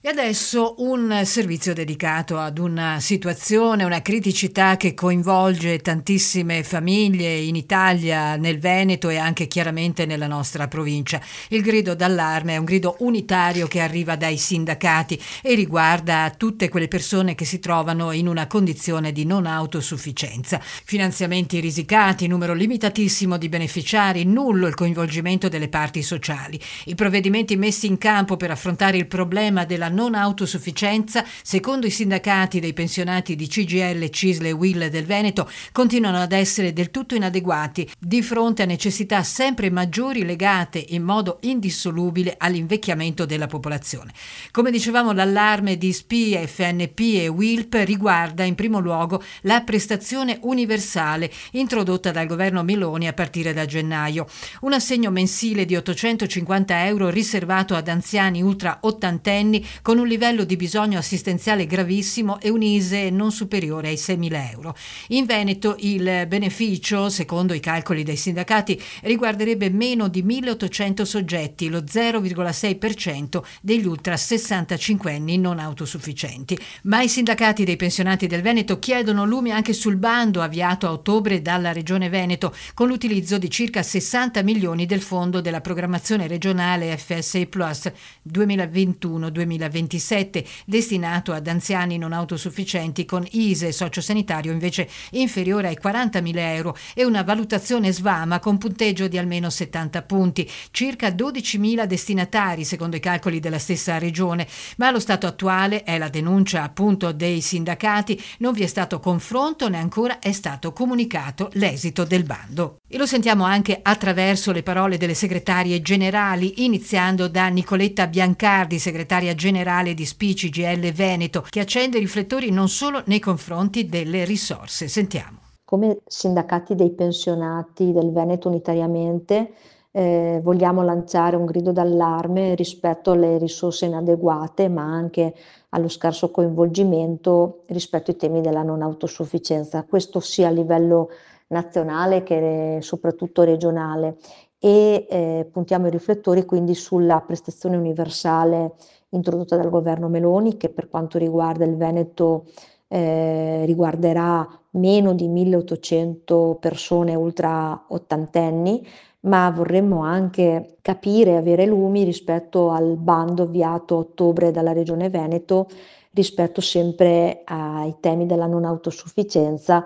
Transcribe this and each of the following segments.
E adesso un servizio dedicato ad una situazione, una criticità che coinvolge tantissime famiglie in Italia, nel Veneto e anche chiaramente nella nostra provincia. Il grido d'allarme è un grido unitario che arriva dai sindacati e riguarda tutte quelle persone che si trovano in una condizione di non autosufficienza. Finanziamenti risicati, numero limitatissimo di beneficiari, nullo il coinvolgimento delle parti sociali. I provvedimenti messi in campo per affrontare il problema della non autosufficienza, secondo i sindacati dei pensionati di CGIL, CISL e UIL del Veneto, continuano ad essere del tutto inadeguati di fronte a necessità sempre maggiori legate in modo indissolubile all'invecchiamento della popolazione. Come dicevamo, l'allarme di SPI, FNP e WILP riguarda in primo luogo la prestazione universale introdotta dal governo Meloni a partire da gennaio. Un assegno mensile di 850 euro riservato ad anziani ultra ottantenni con un livello di bisogno assistenziale gravissimo e un ISEE non superiore ai 6.000 euro. In Veneto il beneficio, secondo i calcoli dei sindacati, riguarderebbe meno di 1.800 soggetti, lo 0,6% degli ultra 65enni non autosufficienti. Ma i sindacati dei pensionati del Veneto chiedono lume anche sul bando avviato a ottobre dalla Regione Veneto con l'utilizzo di circa 60 milioni del fondo della programmazione regionale FSI Plus 2021-2027, destinato ad anziani non autosufficienti con ISEE sociosanitario invece inferiore ai 40.000 euro e una valutazione SVAMA con punteggio di almeno 70 punti, circa 12.000 destinatari secondo i calcoli della stessa regione, ma allo stato attuale, è la denuncia appunto dei sindacati, non vi è stato confronto né ancora è stato comunicato l'esito del bando. E lo sentiamo anche attraverso le parole delle segretarie generali, iniziando da Nicoletta Biancardi, segretaria generale di SPI CGIL Veneto, che accende i riflettori non solo nei confronti delle risorse. Sentiamo. Come sindacati dei pensionati del Veneto unitariamente vogliamo lanciare un grido d'allarme rispetto alle risorse inadeguate, ma anche allo scarso coinvolgimento rispetto ai temi della non autosufficienza, questo sia a livello nazionale che soprattutto regionale. E puntiamo i riflettori quindi sulla prestazione universale introdotta dal governo Meloni, che per quanto riguarda il Veneto riguarderà meno di 1.800 persone ultra ottantenni, ma vorremmo anche capire e avere lumi rispetto al bando avviato a ottobre dalla Regione Veneto rispetto sempre ai temi della non autosufficienza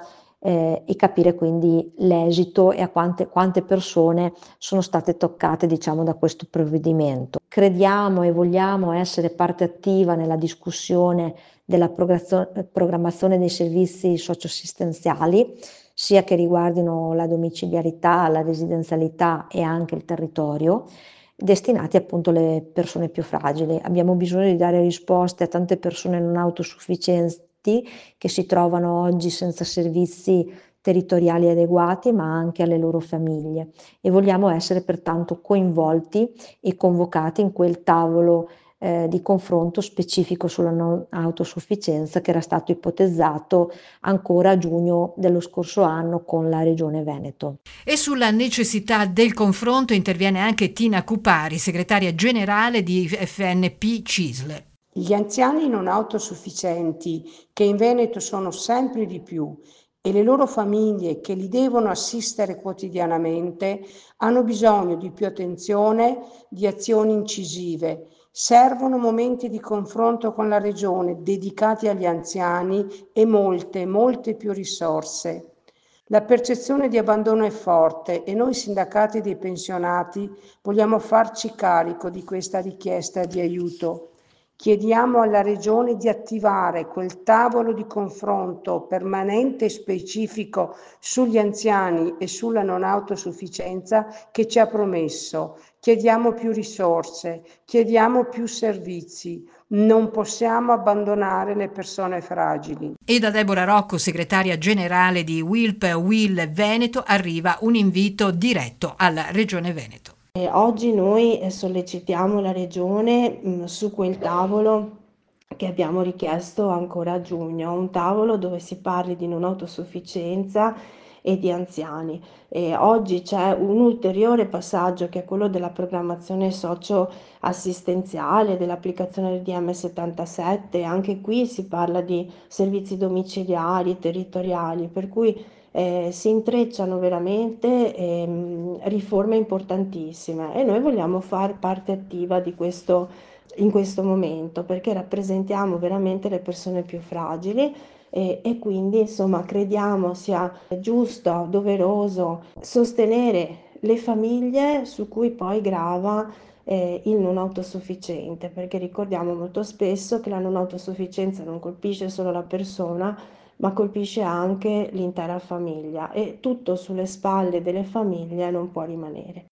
e capire quindi l'esito e a quante persone sono state toccate, diciamo, da questo provvedimento. Crediamo e vogliamo essere parte attiva nella discussione della programmazione dei servizi socioassistenziali, sia che riguardino la domiciliarità, la residenzialità e anche il territorio, destinati appunto alle persone più fragili. Abbiamo bisogno di dare risposte a tante persone non autosufficienti che si trovano oggi senza servizi territoriali adeguati, ma anche alle loro famiglie, e vogliamo essere pertanto coinvolti e convocati in quel tavolo di confronto specifico sulla non autosufficienza che era stato ipotizzato ancora a giugno dello scorso anno con la Regione Veneto. E sulla necessità del confronto interviene anche Tina Cupari, segretaria generale di FNP CISL. Gli anziani non autosufficienti, che in Veneto sono sempre di più, e le loro famiglie che li devono assistere quotidianamente, hanno bisogno di più attenzione, di azioni incisive. Servono momenti di confronto con la Regione dedicati agli anziani e molte più risorse. La percezione di abbandono è forte e noi sindacati dei pensionati vogliamo farci carico di questa richiesta di aiuto. Chiediamo alla Regione di attivare quel tavolo di confronto permanente e specifico sugli anziani e sulla non autosufficienza che ci ha promesso. Chiediamo più risorse, chiediamo più servizi. Non possiamo abbandonare le persone fragili. E da Deborah Rocco, segretaria generale di WILP WIL Veneto, arriva un invito diretto alla Regione Veneto. Oggi noi sollecitiamo la Regione su quel tavolo che abbiamo richiesto ancora a giugno, un tavolo dove si parli di non autosufficienza e di anziani. E oggi c'è un ulteriore passaggio che è quello della programmazione socio-assistenziale, dell'applicazione del DM77, anche qui si parla di servizi domiciliari, territoriali, per cui si intrecciano veramente riforme importantissime e noi vogliamo fare parte attiva di questo in questo momento perché rappresentiamo veramente le persone più fragili e quindi insomma crediamo sia giusto, doveroso sostenere le famiglie su cui poi grava il non autosufficiente, perché ricordiamo molto spesso che la non autosufficienza non colpisce solo la persona, ma colpisce anche l'intera famiglia e tutto sulle spalle delle famiglie non può rimanere.